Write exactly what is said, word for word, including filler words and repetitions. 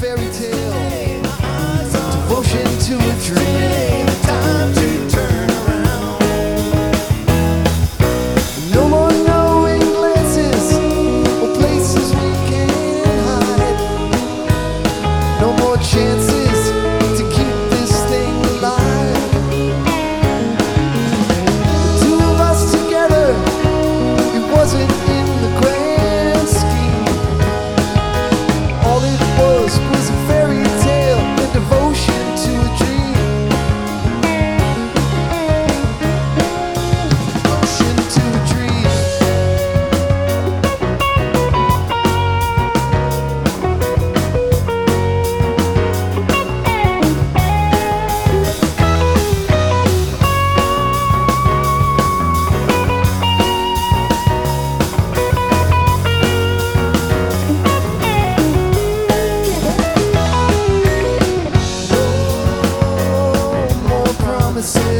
fairy tale, devotion to a dream. Time to turn around. No more knowing glances or places we can hide. No more chances to keep this thing alive. The two of us together, it wasn't in the grand scheme. All it was was a fairy tale, a devotion to a dream. Devotion to a dream. No more promises.